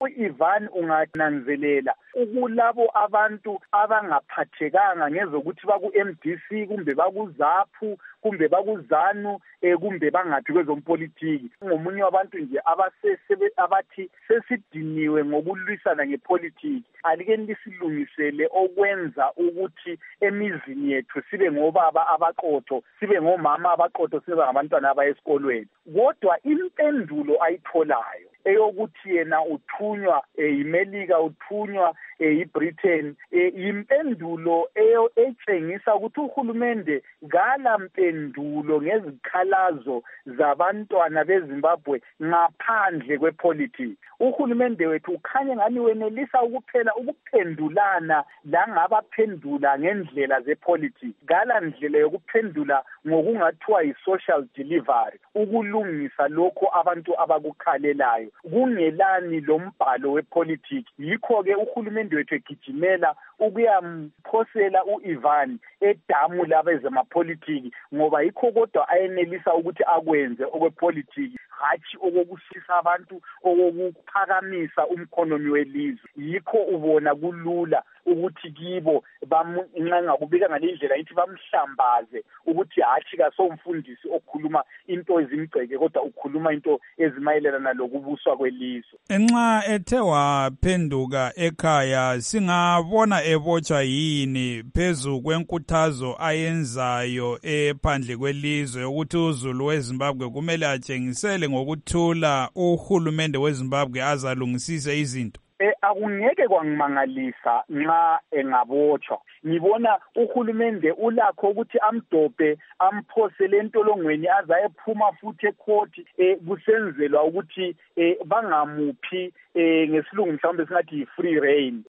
U-Ivan ungananzelela ukulabo abantu abangaphathekanga ngezokuthi baku-MDC kumbe baku-ZAPU kumbe baku-ZANU kumbe bangaphi kwezompolitiki. Ngomunye wabantu nje abathi sesidiniwe ngokulwisana ngepolitiki. Alike lisilungisele okwenza ukuthi emizini yethu sibe ngobaba abaqotho, sibe ngomama abaqotho, sibe ngabantwana abayesikolweni. Kodwa impendulo ayitholayo eyokuthi yena uthunywa yiMelika, uthunywa yiBritain, impendulo etshengisa ukuthi uhulumende gala mpendulo ngezikhalazo zabantwana beZimbabwe ngaphandle kwepolitiki. Uhulumende wethu ukhanye ngani wenelisa ukuphela ukuphendulana la ngabaphendula ngendlela zepolitiki. Gala ndlela yokuphendula ngokungathiwa yi-social delivery, ukulungisa lokho abantu abakukhalelayo kungelani lombhalo wepolitiki. Yikho-ke uhulumende wethu egijimela ukuyamphosela u-Ivan edamu labezemapolitiki, ngoba yikho kodwa ayenelisa ukuthi akwenze okwepolitiki, hatshi okokusisa abantu, okokuphakamisa umkhonomi welizwe. Yikho ubona kulula ukuthi kibo nxa kubika ngalindlela ithi bamhlambaze ukuthi hatshi kasomfundisi okhuluma into ezimgceke kodwa ukhuluma into ezimayelana lokubuswa kwelizwe. Nxa ethe waphenduka ekhaya singabona ebotshwa yini phezu kwenkuthazo ayenzayo ephandle kwelizwe ukuthi uZulu weZimbabwe kumele atshengisele ngokuthula uhulumende weZimbabwe azalungisise izinto? Akungeke kwangimangalisa nxa engabotshwa. Ngibona uhulumende ulakho ukuthi amdobhe, amphosele entolongweni azayephuma futhi ekhoti kusenzelwa ukuthi bangamuphi ngesilungu mhlawumbe singathi yi-free reign.